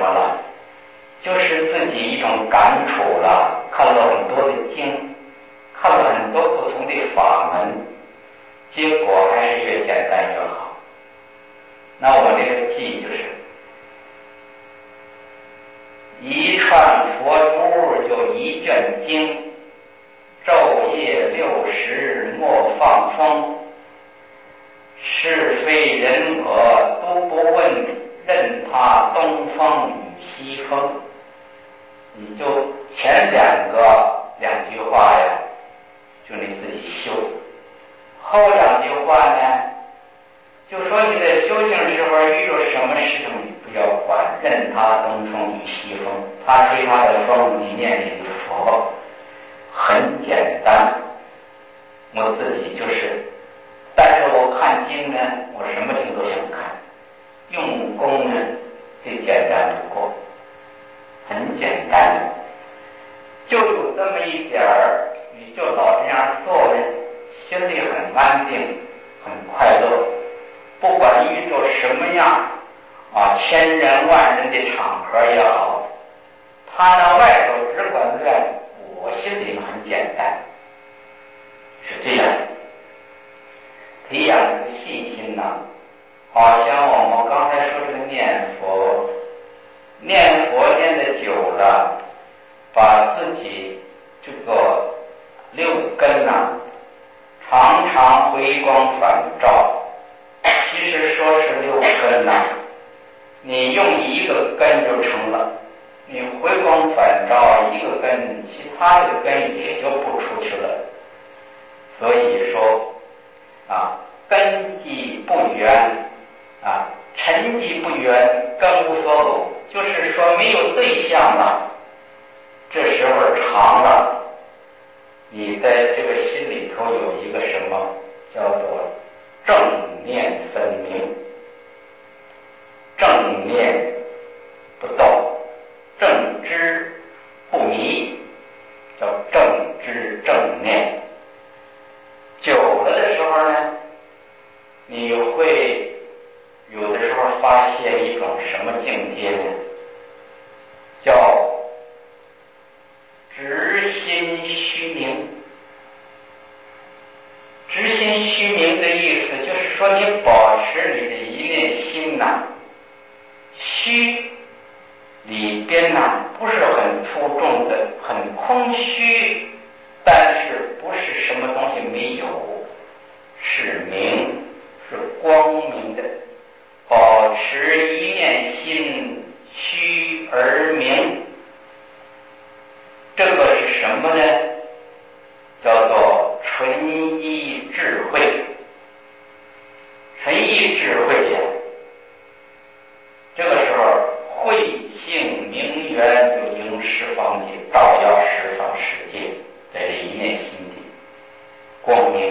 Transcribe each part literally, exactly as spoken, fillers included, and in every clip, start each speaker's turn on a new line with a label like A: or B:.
A: 么了？就是自己一种感触了，看了很多的经，看了很多不同的法门，结果还是越简单越好。那我这个记就是一串佛珠就一卷经，昼夜六时莫放松，是非人我都不问，任他东风与西风。你就前两个两句话呀，就你自己修；后两句话呢，就说你在修行时候遇到什么事情，你不要管，任他东风与西风，他吹他的风，你念你的佛，很简单。我自己就是，但是我看经呢，我什么经都想看，用功呢最简单不过，很简单，就有这么一点儿，你就老这样做呢，心里很安定，很快乐。不管遇着什么样啊，千人万人的场合也好，他那外头只管乱，我心里很简单，是这样。培养这个信心呢，好像我们刚才说这个念佛，念佛念的久了，把自己这个六根呢，常常回光返照。其实说是六根呢，你用一个根就成了，你回光返照一个根，其他的根也就不出去了。所以说啊，根基不圆啊，尘迹不圆，根无所有，就是说没有对象了。这时候长了，你在这个心里头有一个什么叫做正念分明，正念不动，正知不迷，叫正知正念。久了的时候呢，你会有的时候发现一种什么境界呢？叫直心虚明。直心虚明的意思就是说，你保持你的一念心呐、啊，虚里边呐、啊、不是很粗重的，很空虚，但是不是什么东西没有，是明，是光明的。保持一念心虚而明，这个是什么呢？叫做纯一智慧。纯一智慧呀，这个时候慧性明源就应十方界，照耀十方世界，在这一念心里光明。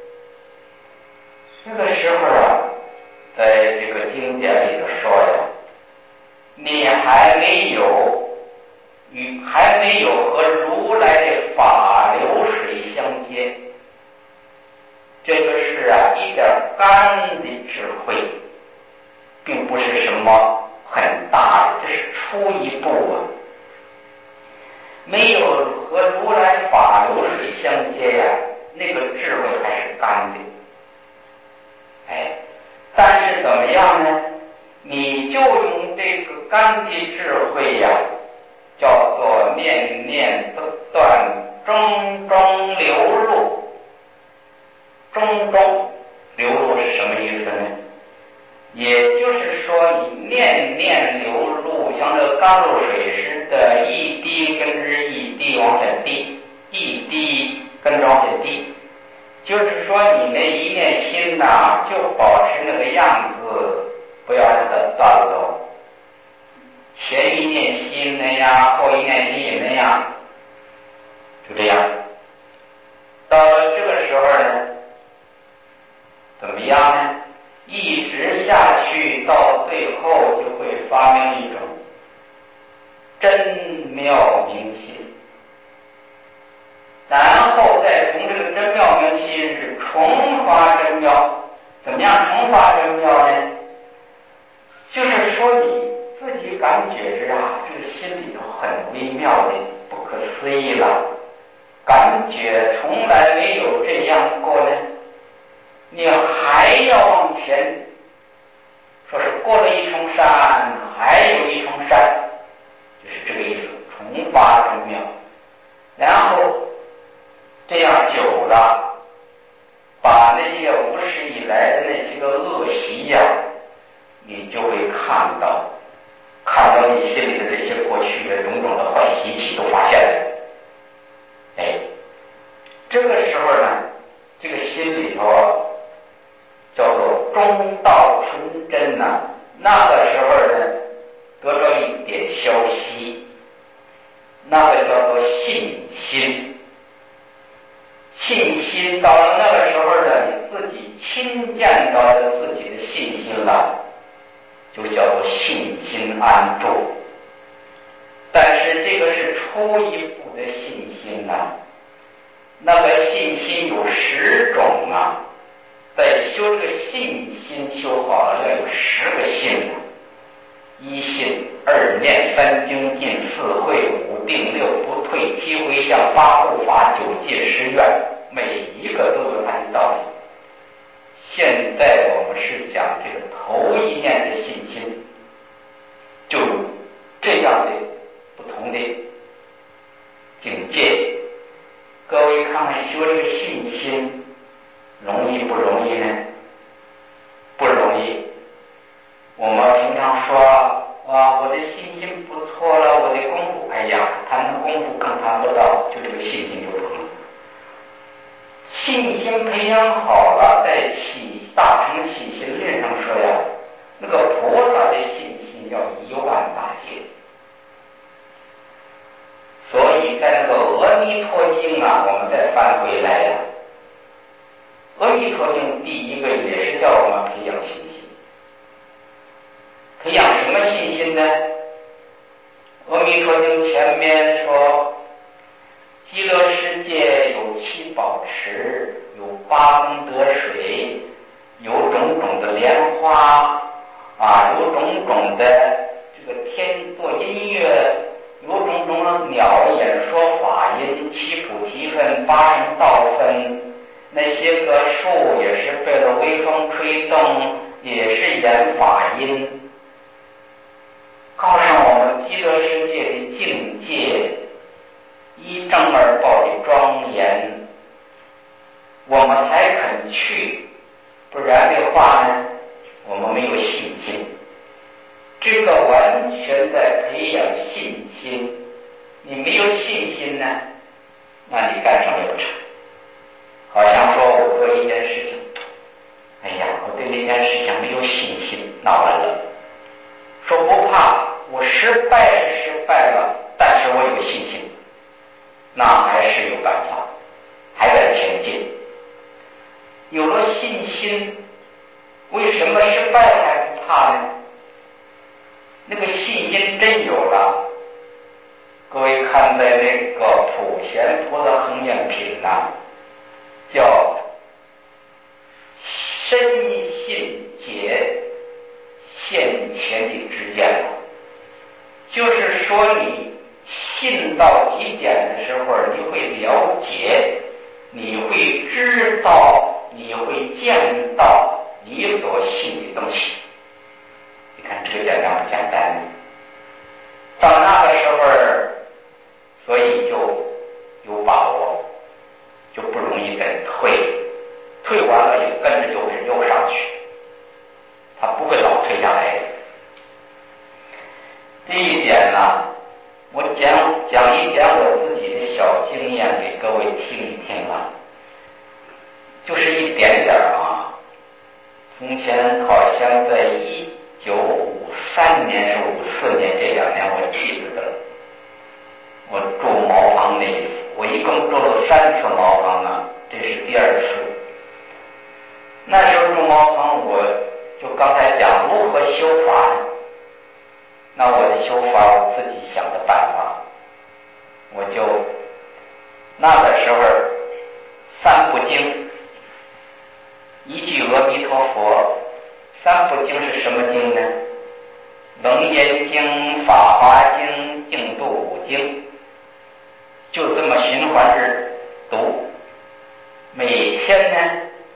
A: 这个时候啊，在这个经典里头说呀，你还没有与还没有和如来的法流水相接，这个是啊一点干的智慧，并不是什么很大的，这是初一步啊。没有和如来法流水相接呀、啊，那个智慧还是干的。哎，但是怎么样呢？你就用这个干的智慧呀、啊，叫做念念不断，中中流入。中中流入是什么意思呢？也就是说，你念念流入，像这甘露水似的，一滴跟着一滴往下滴，一滴跟着往下滴。就是说，你那一念心呐、啊，就保持那个样子，不要让它断了。前一念心那样，后一念心也那样，就这样。到这个时候呢，怎么样呢？一直下去，到最后就会发明一种真妙明心，然后再从这个真妙明心是重发真妙。怎么样重发真妙呢？就是说你自己感觉着啊，这个心里头很微妙的，不可思议了，感觉从来没有这样过呢。你还要往前，说是过了一重山，还有一重山，就是这个意思，重发重妙。然后这样久了，把那些无始以来的那些个恶习呀、啊，你就会看到，看到你心里的这些过去的种种的坏习气都发现了。哎，这个时候呢，这个心里头叫做中道纯真呐、啊，那个时候呢，得到一点消息，那个叫做信心。信心到了那个时候呢，你自己亲见到了自己的信心了，就叫做信心安住。但是这个是初一步的信心呐、啊，那个信心有十种啊，在修这个信心修好了要有十个信啊，一信、二念、三精进、四会、五定、六不退、七回向、八护法、九戒、十愿，每一个都有它的道理。现在我们是讲这个头一念的信心，就这样的不同的境界。各位看看修这个信心容易不容易呢？不容易。我们平常说哇，我的信心不错了，我的功夫，哎呀，谈的功夫更谈不到，就这个信心就不成。信心培养好了，在起大乘起心论上说呀，那个菩萨的信心要一万大劫。所以在那个阿弥陀经啊，我们再翻回来呀，阿弥陀经第一个也是叫我们培养信心。培养什么信心呢？阿弥陀经前面说，极乐世界有七宝池，有八功德水，有种种的莲花啊，有种种的这个天作音乐，有种种的鸟演说法音，七菩提分、八圣道分，那些个树也是被了微风吹动，也是演法音，告诉我们极乐世界的境界一正二报的庄严，我们才肯去，不然的话呢，我们没有信心。这个完全在培养信心，你没有信心呢，那你干什么也不成。好像说我做一件事情，哎呀，我对那件事情没有信心，那完了。说不怕，我失败是失败了，但是我有信心，那还是有办法，还在前进。有了信心，为什么失败还不怕呢？那个信心真有了。各位看在那个普贤菩萨恒愿品呐，叫深信解现前的知见，就是说你信到极点的时候，你会了解，你会知道，你会见到你所信的东西。你看这个简单不简单？到那个时候，所以就有把握，就不容易再退，退完了也跟着就会又上去，他不会老退下来的。这一点呢，我讲讲一点我自己的小经验给各位听一听啊，就是一点点啊。从前好像在一九五三年是五四年这两年我记不得了，我住茅房那一次，我一共住了三次茅房啊，这是第二次。那时候住茅房，我就刚才讲如何修法呢？那我的修法我自己想的办法，我就那个时候三部经，一句阿弥陀佛。三部经是什么经呢？ 楞严经、法华经、净土五经，就这么循环着读。每天呢，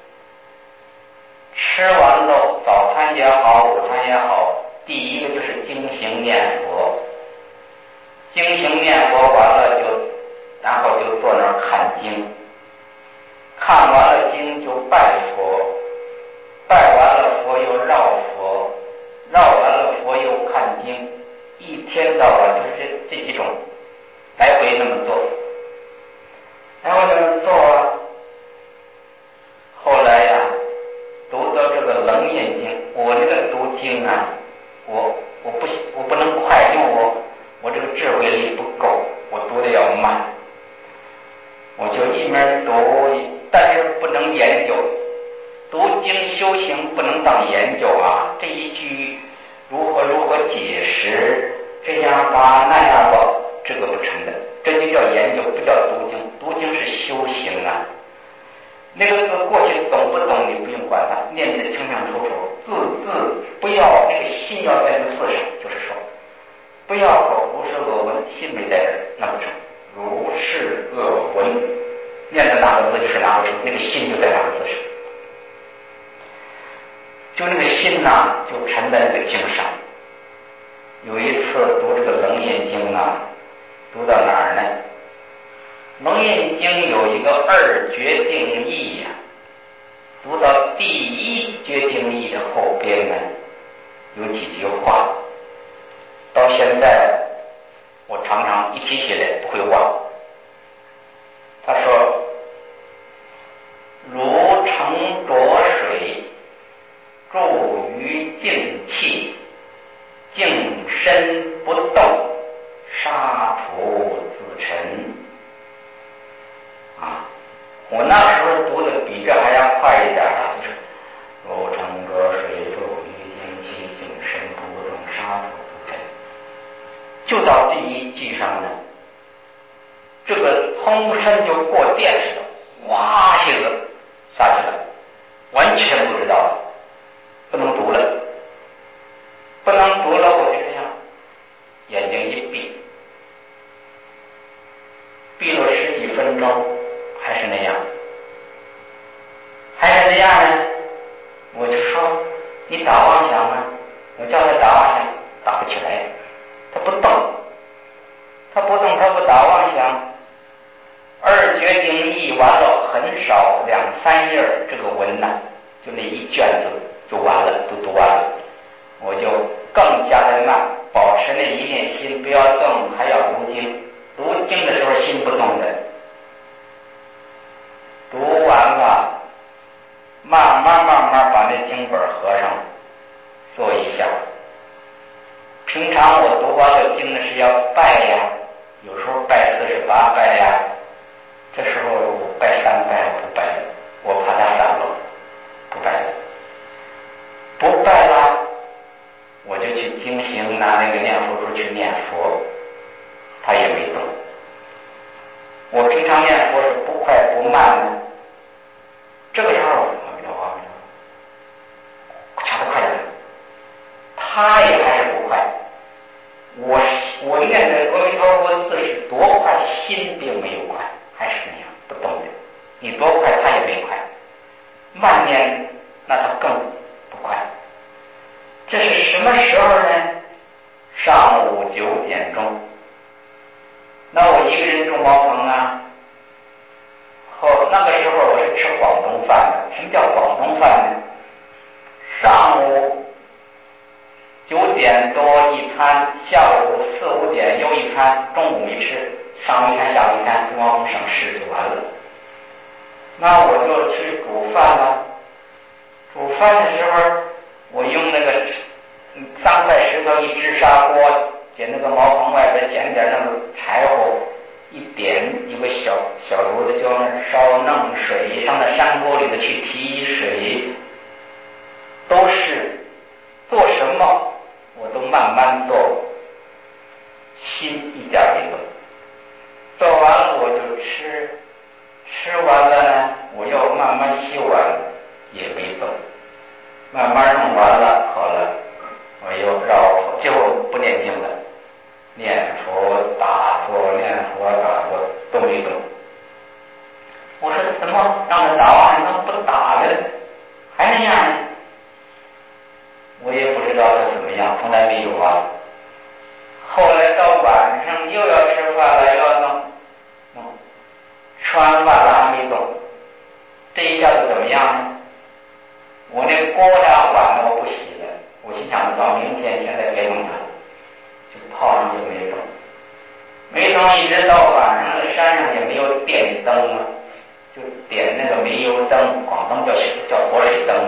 A: 吃完喽，早餐也好，午餐也好，第一个就是经行念佛。经行念佛完了就，然后就坐那儿看经，看完了经就拜佛，拜完了佛又绕佛，绕完了佛又看经，一天到晚就是这这几种，来回那么做，来回那么做啊。后来呀、啊，读到这个《楞严经》，我这个读经啊，我我不我不能快，因为我我这个智慧力不够，我读的要慢。我就一面读，但是不能研究。读经修行不能当研究啊！这一句如何如何解释，这样吧那样吧，这个不成的，这就叫研究，不叫读经。读经是修行啊。那个字过去懂不懂你不用管它，念得清清楚楚，字字不要那个心要在这个字上，就是说，不要说如是恶闻，心没在这儿，那不成。如是恶闻，念的哪个字就是哪个字，那个心就在哪个字上，就那个心呐、啊，就沉在那个经上。有一次读这个《楞严经》啊，读到哪儿呢？《楞严经》有一个二决定义呀、啊，读到第一决定义的后边呢，有几句话，到现在我常常一提起来不会忘。他说：“如盛浊水，注于静气，静身不动，沙土自沉。”啊，我那时候读的比这还要快一点啊，就是如盛浊水，注于静气，静身不动，沙土自沉。就到第一句上呢，这个通身就过电似的，哗一下子下去了，完全不知道了，不能读了，不能读了，我就这样眼睛一闭，闭了十几分钟，还是那样，还是那样呢。我就说你打妄想啊，我叫他打妄想，打不起来，他不动，他不动，他不打妄想。二决定义完了，很少两三页这个文呐、啊，就那一卷子就完了，都读完了。我就更加的慢，保持那一念心不要动，还要读经。读经的时候心不动的，读完了，慢慢慢慢把那经本合上，坐一下。平常我读完了经的是要拜呀，有时候拜四十八拜呀。这时候我拜三拜我不拜了，我怕他散了，不拜了，不拜了，我就去经行，拿那个念佛书去念佛，他也没动。我平常念佛是不快不慢的，这个时候阿弥陀佛，阿弥陀佛，掐得快点，他也还是不快。我我念的阿弥陀佛字是多快，心并没有快。还是那样不动的，你多快他也没快，慢念那他更不快。这是什么时候呢？上午九点钟。那我一个人住茅棚啊，后那个时候我是吃广东饭的。什么叫广东饭呢？上午九点多一餐，下午四五点又一餐，中午没吃。上午一餐，下午一餐，中央省事就完了。那我就去煮饭了。煮饭的时候，我用那个三块石头一支砂锅，捡那个茅棚外边捡点那个柴火，一点一个小小炉子，就往那烧，弄水上到山沟里头去提水，都是做什么我都慢慢做，心一点没动。做完了我就吃，吃完了呢，我要慢慢洗碗，也没动，慢慢弄完了，好了，我又绕，最后想从来没有啊。后来到晚上又要吃饭了，又要弄弄，吃完饭了还没动，这一下子怎么样呢？我那锅呀碗呢我不洗了，我心想到明天现在别弄它，就泡上就没动，没动一直到晚上了，山上也没有电灯了，就点那个煤油灯，广东叫叫活水灯，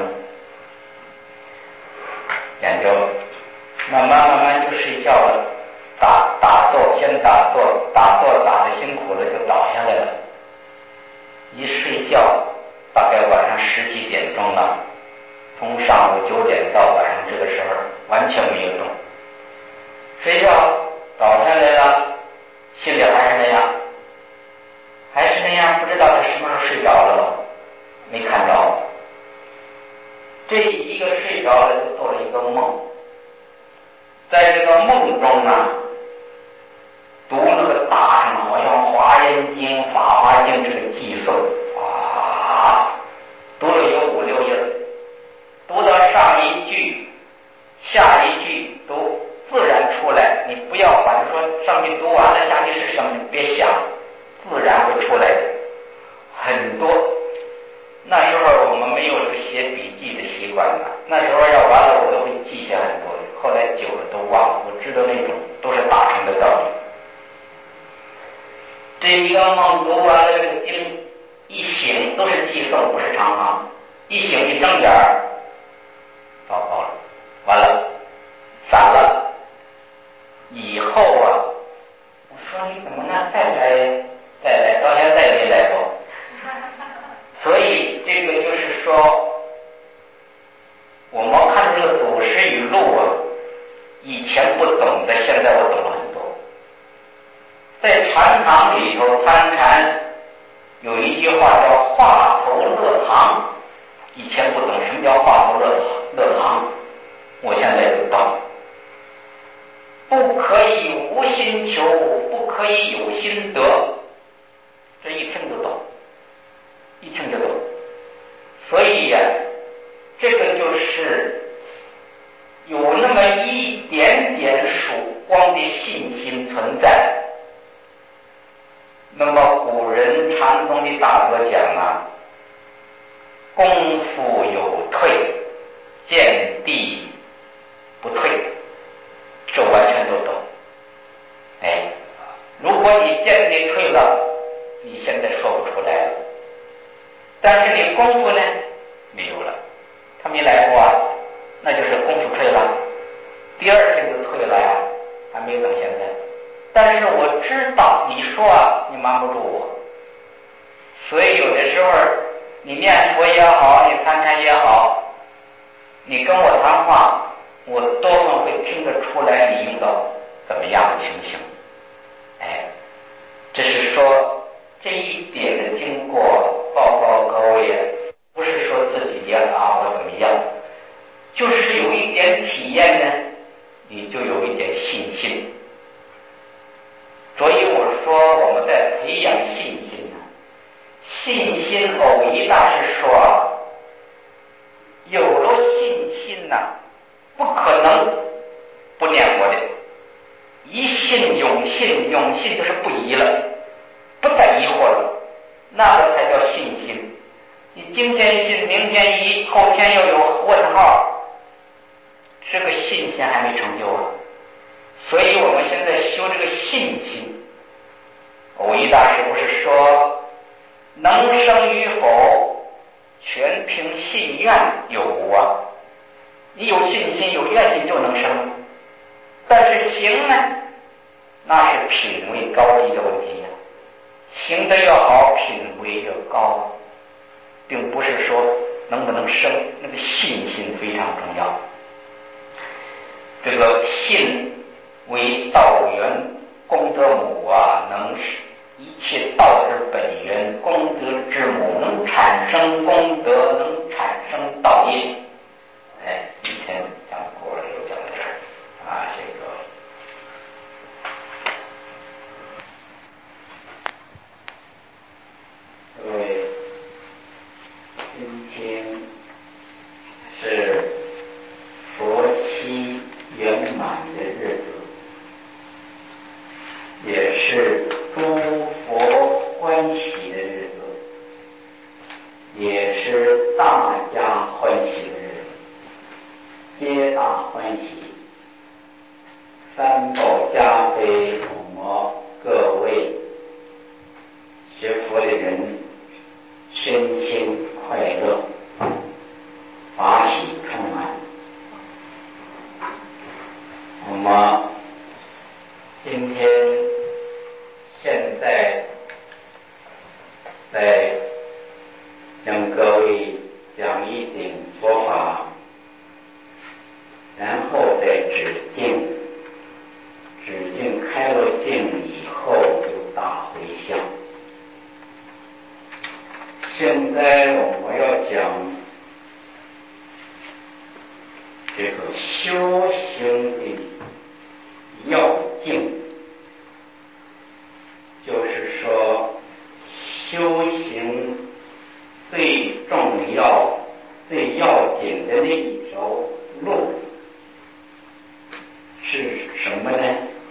A: 研究，慢慢慢慢就睡觉了，打打坐，先打坐，打坐打得辛苦了就倒下来了，一睡觉大概晚上十几点钟了，从上午九点到晚上这个时候完全没有动，睡觉倒下来了，心里还是那样，还是那样，不知道他什么时候睡着了，没看着。这一个睡着了就做了一个梦，在这个梦中啊，读那个大乘好像华严经、法华经这个偈颂，哇，读了有五六页，读到上一句下一句都自然出来，你不要管说上句读完了下句是什么，别想，自然会出来的很多。那时候我们没有这个写笔记的习惯了，那时候要完了我都会记下很多，后来久了都忘了，我知道那种都是大乘的道理。这一个梦读完了这个经，一醒都是偈颂，不是长行，一醒一睁眼儿，糟糕了，完了，散了。以后啊，我说你怎么呢？再来，再来，到现在没来过。所以这个就是说，我们看这个祖师语录啊，以前不懂的，现在我懂了很多。在禅堂里头参禅，有一句话叫话头乐堂，以前不懂什么叫话头乐乐堂，我现在有道。不可以无心求，不可以有心得，这一听就懂，一听就懂。所以呀、啊，这个就是有那么一点点曙光的信心存在。那么古人禅宗的大德讲啊，功夫有退，见地不退，这完全都懂。哎，如果你见地退了，你现在说不出来了，但是你功夫呢没有了，他没来过啊，那就是功夫退了，第二天就退了呀，还没有等现在。但是我知道你说啊，你瞒不住我，所以有的时候你念佛也好，你参禅也好，你跟我谈话，我多半会听得出来你遇到怎么样的情形。哎，这是说这一点的经过报告各位，不是说自己也啊我怎么样，就是有一点体验呢，你就有一点信心。所以我说我们在培养信心呢，信心偶一大师说啊，有了信心呢、啊，不可能不念佛的。一信永信，永信就是不疑了，不再疑惑了，那个才叫信心。你今天信，明天疑，后天又有问号，这个信心还没成就啊。所以我们现在修这个信心，偶一大师不是说能生与否全凭信愿有无啊？你有信心有愿心就能生，但是行呢，那是品位高低的问题呀、啊。行得越好，品位越高，并不是说能不能生，那个信心非常重要。这个信为道源功德母啊，能使一切道之本源，功德之母，能产生功德，能产生道业。哎，以前讲过了，又讲到这儿啊，谢谢各位。各位，今天是佛七元满的日子，也是诸佛欢喜的日子，也是大家欢喜的日子，皆大欢喜。三宝加被我们各位学佛的人身心快乐，法喜充满。我们今天现在在向各位讲一点佛法，然后再止境，止境开了境以后就大回向。现在我们要讲这个修行的要境，就是说修行最重要最要紧的那一条路是什么呢？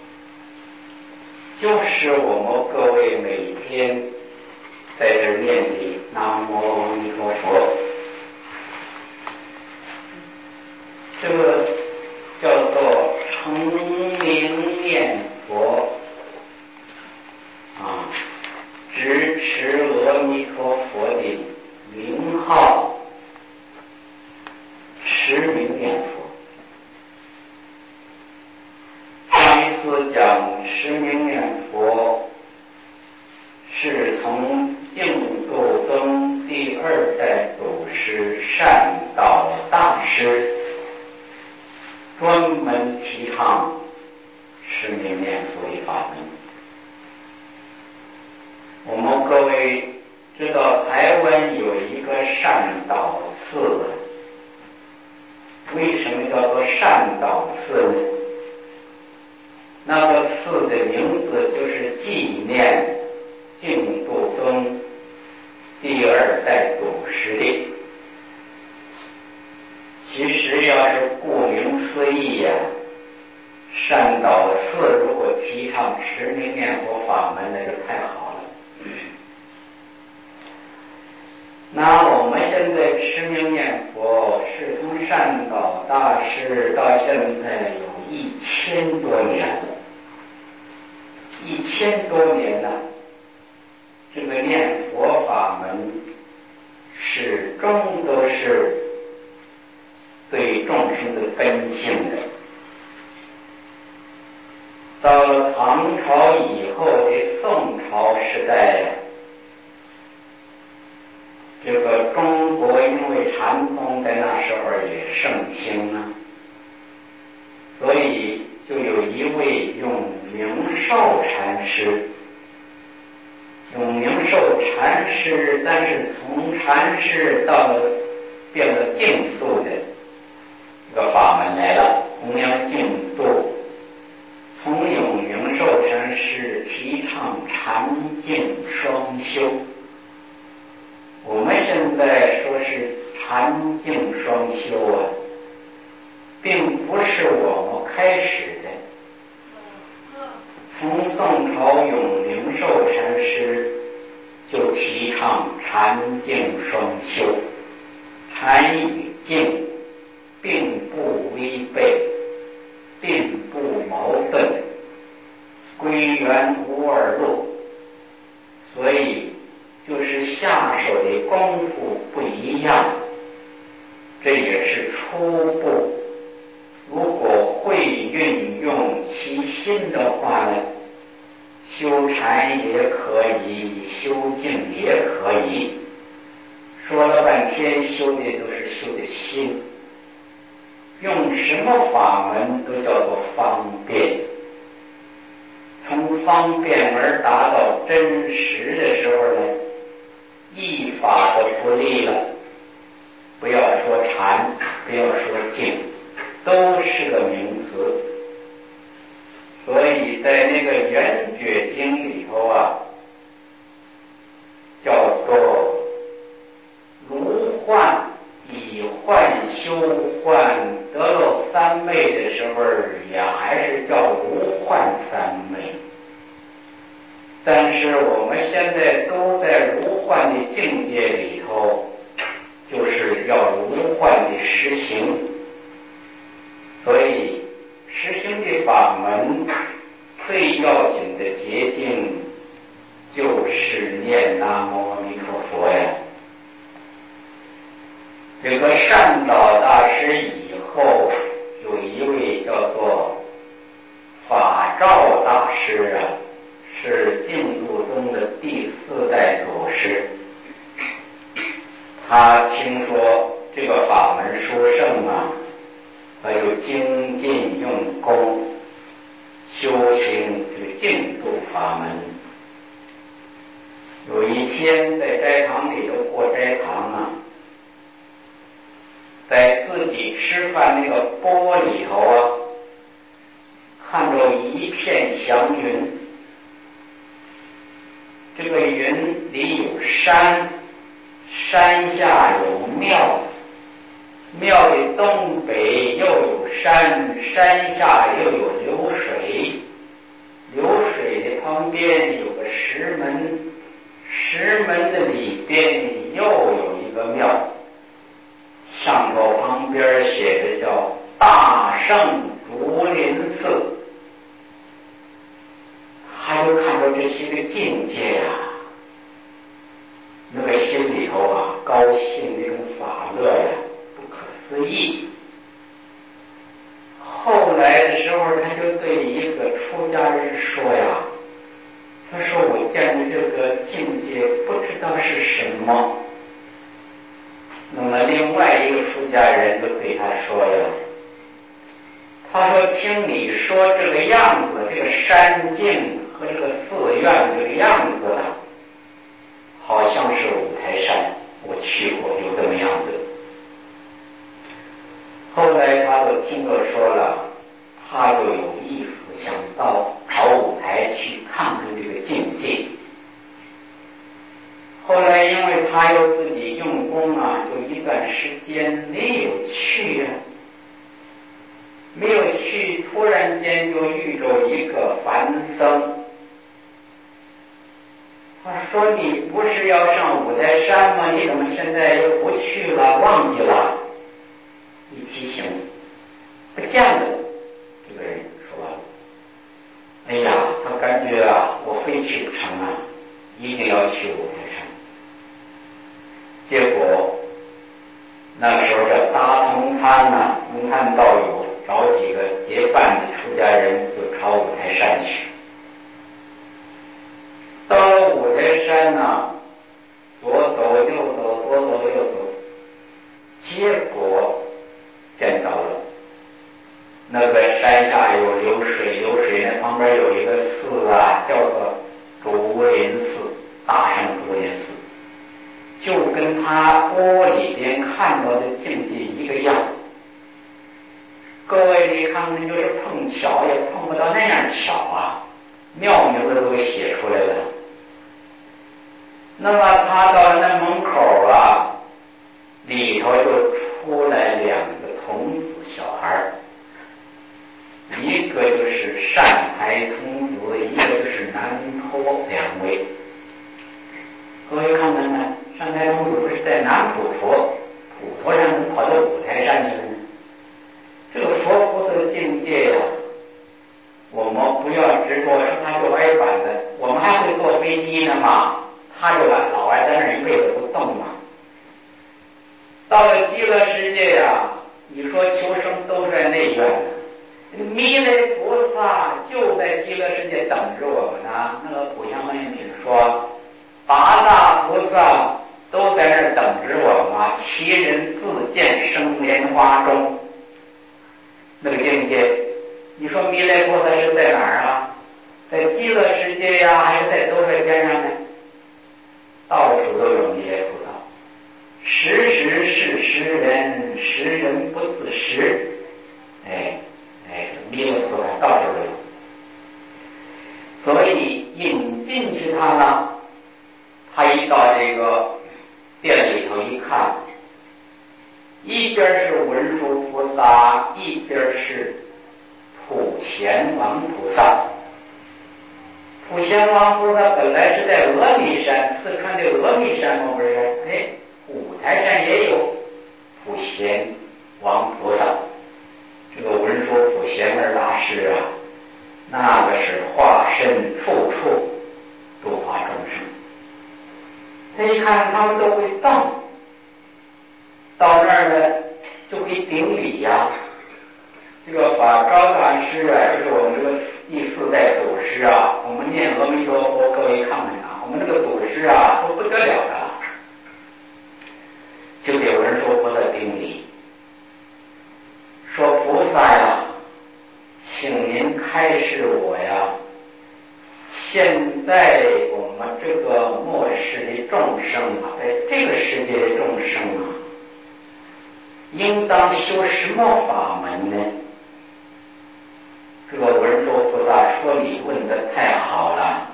A: 就是我们各位每天在这念的南无阿弥陀佛，这个叫做成名念佛啊，直持阿弥陀佛的名号，持名念佛。上一次讲持名念佛是从净土宗第二代祖师善导大师专门提倡持名念佛的法门。我们各位知道台湾有一个善导寺，为什么叫做善导寺呢？那个寺的名字就是纪念净土宗第二代祖师的。其实要是顾名思义呀、啊，善导寺如果提倡持名念佛法门，那就太好了。那我们现在持名念佛是从善导大师到现在有一千多年了，一千多年了，这个念佛法门始终都是对众生的根性的。到了唐朝以后的宋朝时代呀，这个中国因为禅宗在那时候也盛行啊，所以就有一位用明寿禅师，用明寿禅师，但是从禅师到了变了净土的一个法门来了，弘扬净土。从永明寿禅师提倡禅净双修，我们现在说是禅净双修啊，并不是我们开始的。从宋朝永明寿禅师就提倡禅净双修，禅与净并不违背，并不矛盾，归元无二路。所以就是下手的功夫不一样，这也是初步。如果会运用其心的话呢，修禅也可以，修净也可以。说了半天修的都是修的心，用什么法门都叫做方便。从方便而达到真实的时候呢，一法都不立了。不要说禅，不要说净，都是个名词。所以在那个圆觉经里头啊，叫做如幻，以幻修幻，得了三昧的时候呀， 但是我们现在都在如幻的境界里头，就是要如幻的实行。所以实行的法门最要紧的捷径就是念南无阿弥陀佛呀。这个善导大师以后有一位叫做法照大师啊，是净土宗的第四代祖师。他听说这个法门殊胜啊，他就精进用功修行这个净土法门。有一天在斋堂里头过斋堂啊，在自己吃饭那个钵里头啊，看着一片祥云，这个云里有山，山下有庙，庙的东北又有山，山下又有流水，流水的旁边有个石门，石门的里边又有一个庙，上头旁边写的叫大圣竹林寺。他就看到这些个境界呀、啊，那个心里头啊高兴，那种法乐呀、啊、不可思议。后来的时候，他就对一个出家人说呀，他说我见的这个境界不知道是什么。那么另外一个出家人就对他说呀，他说听你说这个样子，这个山境和这个寺院这个样子啊，好像是五台山，我去过，有这么样子。后来他就听着说了，他就有意思想到跑五台去看看这个境界。后来因为他又自己用功啊，就一段时间没有去啊，没有去，突然间就遇着一个梵僧。他说你不是要上五台山吗？你怎么现在又不去了，忘记了？一提醒不见了。这个人说完了，哎呀，他感觉啊，我非去不成啊，一定要去五台山。结果那时候叫搭同参呐，同参道友找几个结伴的出家人就朝五台山去。到了五台山呢，左走右走，左走右走，结果见到了那个山下有流水，流水那旁边有一个寺啊，叫做竹林寺，大圣竹林寺，就跟他钵里边看到的境界一个样。各位你看看，就是碰巧也碰不到那样巧啊，庙名字都给写出来了。那么他到了那门口啊，里头就出来两个童子小孩，一个就是善财童子，一个就是南托两位。各位看看看，善财童子不是在南普陀，普陀上跑到五台山去了呢。这个佛菩萨的境界呀、啊，我们不要执着说他就挨板的，我们还会坐飞机呢嘛，他就老爱在那儿一辈子不动嘛。到了极乐世界呀、啊，你说求生都在内院呢，弥勒菩萨就在极乐世界等着我们呢。那个普祥观音品说，八大菩萨都在那儿等着我们啊，其人自见生莲花中。那个境界，你说弥勒菩萨是在哪儿啊？在极乐世界呀、啊，还是在兜率天上呢？到处都有弥勒菩萨，时时是时人，时人不自识。哎哎，弥勒菩萨到处都有。所以引进去他呢，他一到这个店里头一看，一边是文殊菩萨，一边是普贤王菩萨。
B: 普贤王菩萨本来是在峨眉山，四川的峨眉山嘛，不是？哎，五台山也有普贤王菩萨。这个文殊普贤二大师啊，那个是化身处处度化众生。他一看他们都会动，到那儿呢就会顶礼呀、啊。这个法昭大师啊，就是我们这个第四代祖师啊，我们念阿弥陀佛，各位看看啊，我们这个祖师啊都不得了的，就给文殊菩萨顶礼，说菩萨呀，请您开示我呀，现在我们这个末世的众生啊，在这个世界的众生啊，应当修什么法门呢？这个文殊菩萨说：“你问得太好了，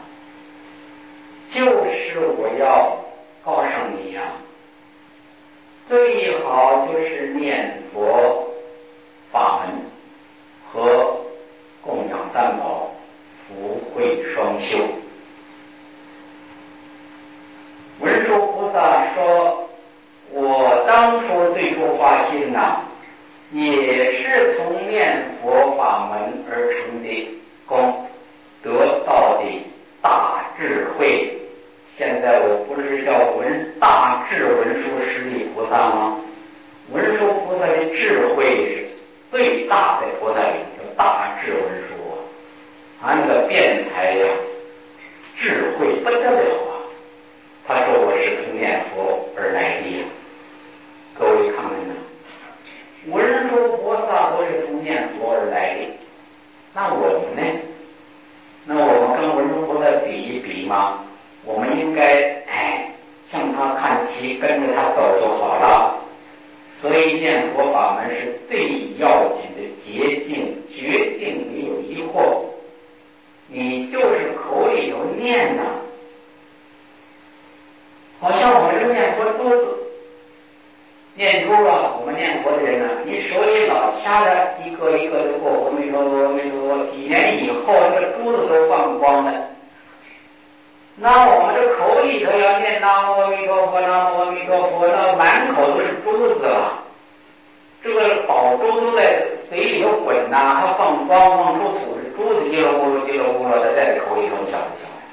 B: 就是我要告诉你呀、啊，最好就是念佛法门和供养三宝，福慧双修。”文殊菩萨说：“我当初最初发心呐、啊。”也是从念佛法门而成的功，得到的大智慧。现在我不是叫文大智文殊师利菩萨吗？文殊菩萨的智慧是最大的菩萨里叫大智文殊啊，他那个辩才呀、啊，智慧不得了啊！他说我是从念佛而来的呀，各位看看呢。文殊菩萨都是从念佛而来的，那我们呢？那我们跟文殊菩萨比一比吗？我们应该哎向他看齐，跟着他走就好了。所以念佛法门是最要紧的捷径，决定没有疑惑。你就是口里头念呐、啊，好像我这个念佛珠子。念珠啊，我们念佛的人呢、啊，你手里老掐着一个一个的过阿弥陀佛，阿弥陀佛，几年以后那个珠子都放光了。那我们这口里头要念南无阿弥陀佛，南无阿弥陀佛，那满口都是珠子了。这个宝珠都在嘴里头滚呐、啊，它放光放出土，珠子叽里咕噜叽里咕噜的在口里头，你晓不晓得？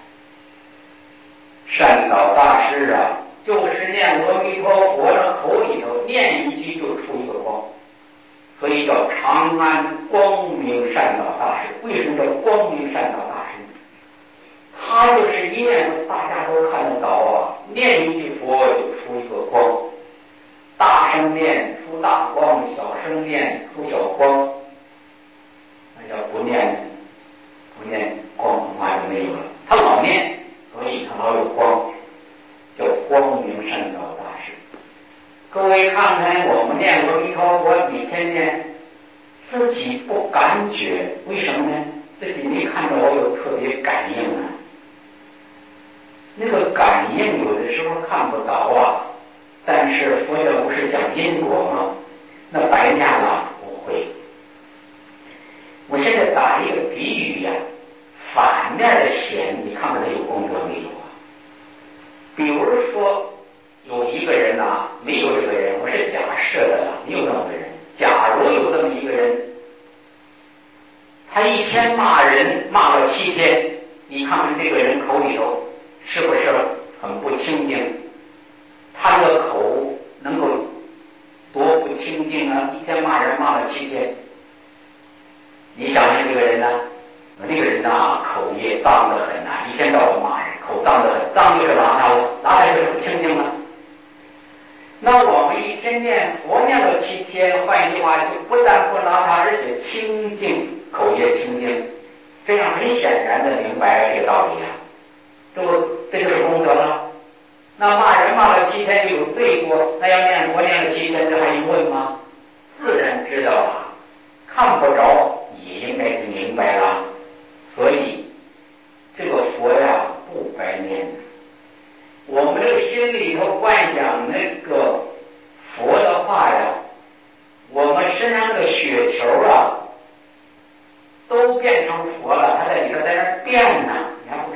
B: 善导大师啊。就是念阿弥陀佛的口里头念一句就出一个光，所以叫长安光明善导大师。为什么叫光明善导大师呢？他就是一念大家都看得到啊，念一句佛就出一个光，大声念出大光，小声念出小光，那叫不念不念光恐怕就没有了。他老念，所以他老有光。叫光明善导大师。各位看看我们念阿弥陀佛，每天念，自己不感觉，为什么呢？自己没看着我有特别感应啊。那个感应有的时候看不到啊，但是佛教不是讲因果吗？那白念了不会。我现在打一个比喻呀、啊，反面的弦，你看看它有功德没有？比如说有一个人呐、啊，没有这个人，我是假设的了，没有那么个人。假如有这么一个人，他一天骂人骂了七天，你看看这个人口里头是不是很不清净？他这个口能够多不清净啊！一天骂人骂了七天，你想想这个人呢？那个人呐，口业脏得很呐、啊，一天到晚骂人，口脏得很，脏就是邋遢了，邋遢就是不清净了。那我们一天念佛念了七天，换一句话，就不但不邋遢，而且清净，口业清净，这样很显然的明白这个道理啊，这不这就是功德了。那骂人骂了七天就有罪过，那要念佛念了七天，这还用问吗？自然知道了，看不着也应该是明白了。所以这个佛呀不白念的，我们这个心里头幻想那个佛的话呀，我们身上的血球啊都变成佛了，它在里头在那变呢，你还不知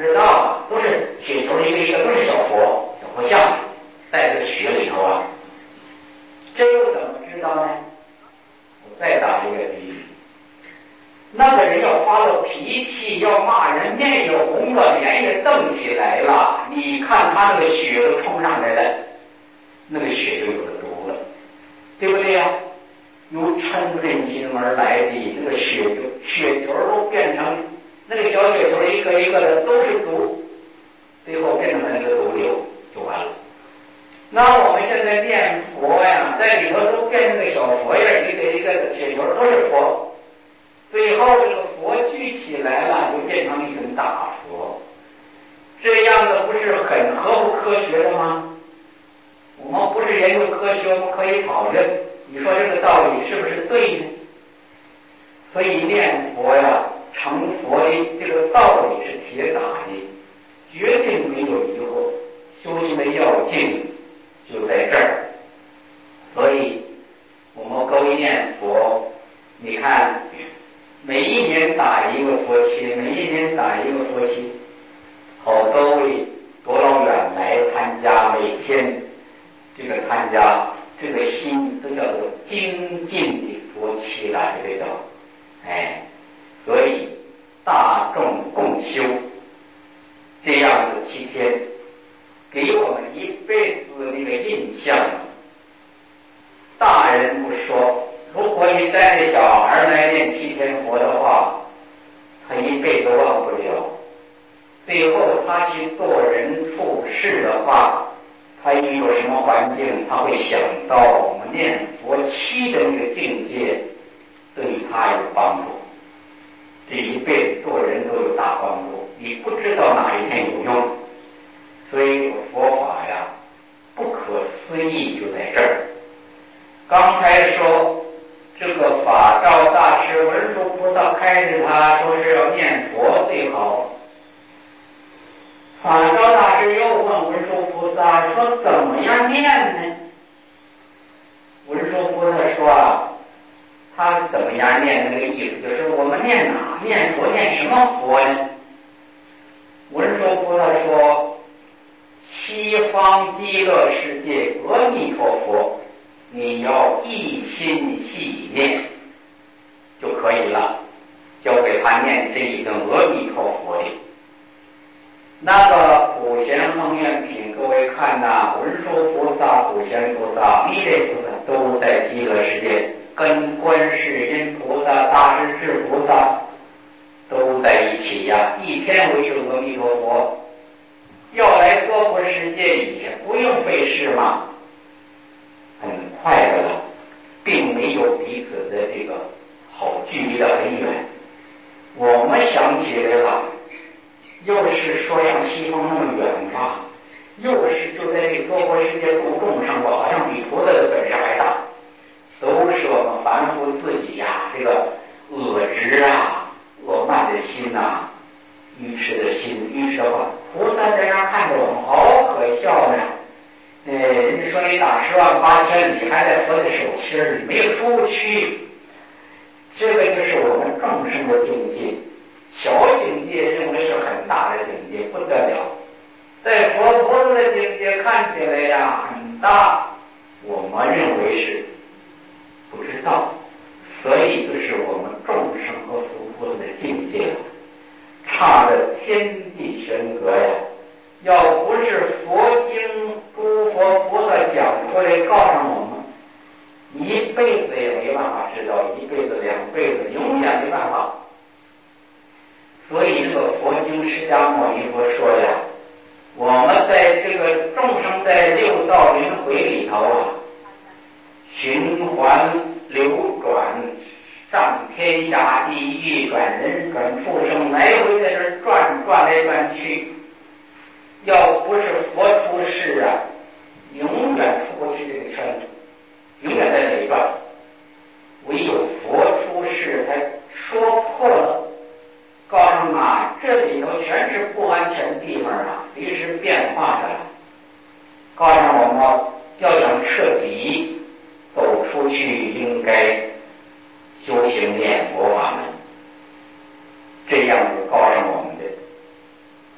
B: 知道啊，都是雪球一个一个都是小佛小佛像，在这个雪里头啊。这又怎么知道呢？我再打一个比喻，那个人要发了脾气，要骂人，面也红了，脸也瞪起来了，你看他那个血都冲上来了，那个血就有了毒了，对不对呀？由嗔恨心而来的那个血就血球都变成那个小血球，一个一个的都是毒，最后变成了那个毒瘤就完了。那我们现在念佛呀，在里头都变成个小佛样，一个一个的血球都是佛，最后这个佛聚起来了，就变成一尊大佛。这样的不是很合乎科学的吗？我们不是研究科学，我们可以讨论，你说这个道理是不是对呢？所以念佛呀，成佛的这个道理是铁打的，绝对没有疑惑。修行的要劲就在这儿。所以我们各位念佛，你看每一年打一个佛七，每一年打一个佛七，好多位多老远来参加，每天这个参加，这个心都叫做精进的佛七了，这个叫哎，所以大众共修这样的七天，给我们一辈子那个印象。大人不说，如果你带着小孩来念七天佛的话，他一辈子忘不了。最后他去做人处事的话，他遇到什么环境，他会想到我们念佛七的那个境界对他有帮助。这一辈子做人都有大帮助，你不知道哪一天有用。所以佛法呀，不可思议就在这儿。刚才说这个法照大师文殊菩萨开示他说是要念佛最好。法照大师又问文殊菩萨说怎么样念呢？文殊菩萨说啊，他怎么样念那个意思就是我们念哪念佛念什么佛呢？文殊菩萨说西方极乐世界阿弥陀佛，你要一心细念就可以了，交给他念这一个阿弥陀佛的。那个普贤恒愿品，各位看呐，文殊菩萨、普贤菩萨、弥勒菩萨都在极乐世界，跟观世音菩萨、大势至菩萨都在一起呀，一天为这阿弥陀佛。要来娑婆世界也不用费事嘛，很快的了，并没有彼此的这个好距离的很远。我们想起来了，又是说上西方那么远吧，又是就在这个娑婆世界度众生活，好像比菩萨的本事还大。都是我们凡夫自己呀、啊，这个恶执啊、恶慢的心呐、啊、愚痴的心、愚痴的话，菩萨在那看着我们，好可笑呢。呃，人家说你打十万八千里，还在佛的手心里，没有出去。这个就是我们众生的境界。小境界认为是很大的境界，不得了。在佛菩萨的境界看起来呀很大，我们认为是不知道。所以就是我们众生和佛菩萨的境界差着天地悬隔呀。要不是佛经诸佛菩萨讲出来告诉我们，一辈子也没办法知道，一辈子两辈子永远没办法。所以这个佛经释迦牟尼佛说呀，我们在这个众生在六道轮回里头啊，循环流转，上天下地狱，转人转畜生，来回在这转转来转去。要不是佛出世啊，永远出不去这个圈子，永远在那里转。唯有佛出世才说破了，告诉啊，这里头全是不安全的地方啊，随时变化的。告诉我们要想彻底走出去，应该修行念佛法门，这样子告诉我们的。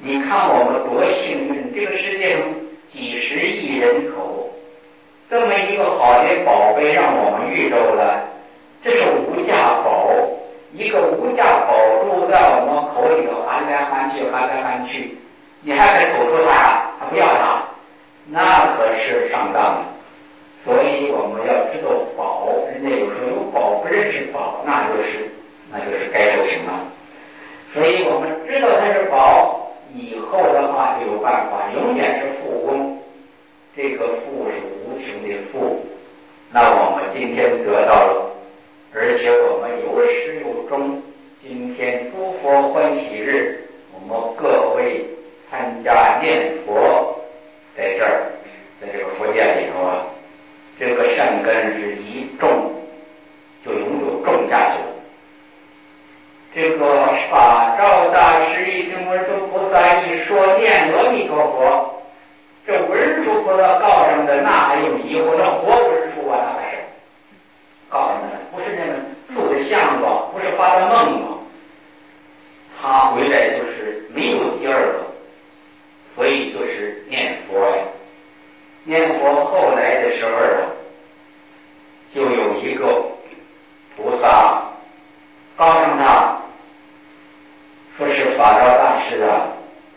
B: 你看我们多幸运，这个世界上几十亿人口，这么一个好的宝贝让我们遇着了，这是无价宝，一个无价宝珠在我们口里头含来含去含来含去，你还得吐出它，还不要它，那可是上当了。所以我们要知道宝，人家有时候有宝不认识宝，那就是那就是该受刑了。所以我们知道它是宝，以后的话就有办法，永远是富翁。这个富是无穷的富，那我们今天得到了，而且我们有始有终。今天诸佛欢喜日，我们各位参加念佛，在这儿，在这个佛殿里头啊，这个善根是一种就永久种下去了。这个法照大师一经文殊菩萨一说念阿弥陀佛，这文殊菩萨告上的那还有疑惑，那活文殊啊，那个是告上的，不是那么塑的像子，不是发的梦子，他回来就是没有第二个，所以就是念佛呀。念佛后来的时候啊，就有一个菩萨告上他，说是法照大师啊，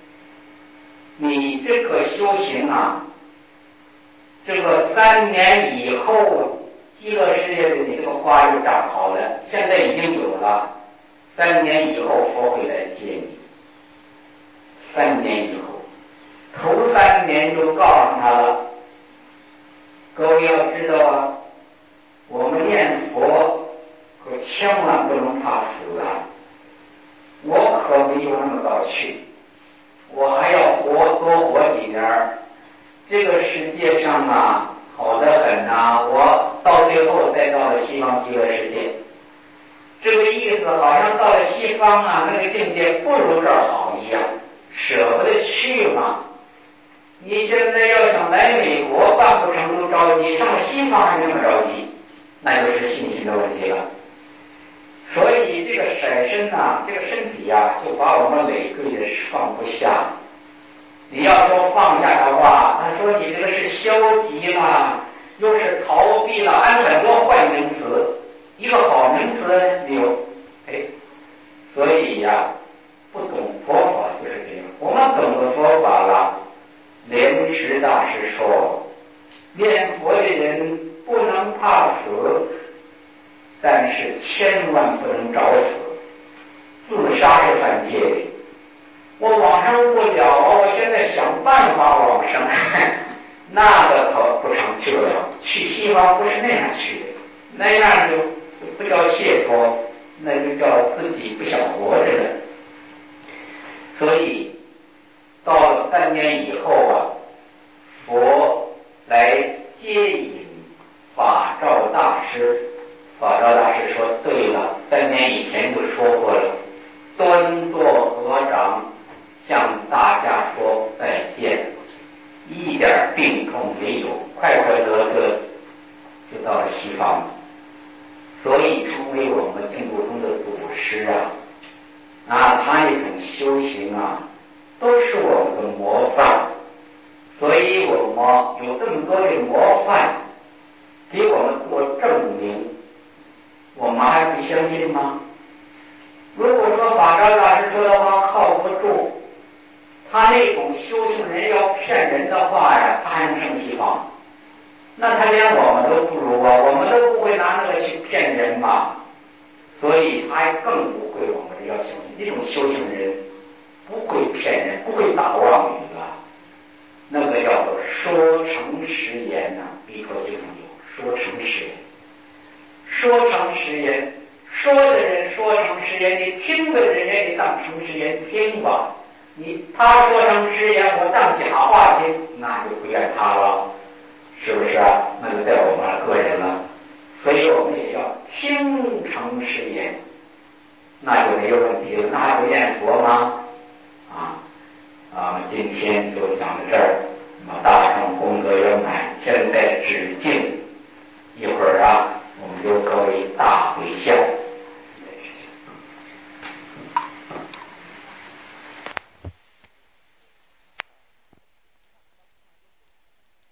B: 你这个修行啊，这个三年以后极乐世界的你这个花就长好了，现在已经有了，三年以后佛会来接你。三年以后，头三年就告诉他了。各位要知道啊，我们念佛可千万不能怕死啊！我可没有那么早去，我还要活多活几年。这个世界上啊，好得很呐、啊！我到最后再到了西方极乐世界，这个意思好像到了西方啊，那个境界不如这儿好一样，舍不得去嘛。你现在要想来美国办不成都着急，上西方还那么着急，那就是信心的问题了。所以这个色身呐，这个身体呀、啊，就把我们累赘的放不下。你要说放下的话，他说你这个是消极啦，又是逃避了，按很多坏名词，一个好名词没有。哎，所以呀、啊，不懂佛法就是这样。我们懂得佛法了，莲池大师说，念佛的人不能怕死，但是千万不能找死，自杀是犯戒的。我往生不了啊！我现在想办法往生，那个可不成，去不了。去西方不是那样去的，那样就就不叫解脱，那就叫自己不想活着了。所以到了三年以后啊，佛来接引法照大师。法照大师说：“对了，三年以前就说过了，端坐合掌。”向大家说再见，一点病痛没有，快快乐乐就到了西方，所以成为我们净土中的祖师啊！啊，他那种修行啊，都是我们的模范，所以我们有这么多的模范给我们做证明，我们还不相信吗？如果说法照大师说的话靠不住，他那种修行人要骗人的话呀，他还能上西方？那他连我们都不如啊，我们都不会拿那个去骗人嘛，所以他还更不会我们这要相信。那种修行人不会骗人，不会打妄语啊，那个叫做说诚实言呐、啊，弥陀经上有说诚实言，说诚实言，说的人说诚实言，你听的人也得当诚实言听吧。你他说成实言，我当假话听，那就不怨他了，是不是啊？那就在我们个人了。所以我们也要听诚实言，那就没有问题了。那还不念佛吗？啊啊！今天就讲到这儿。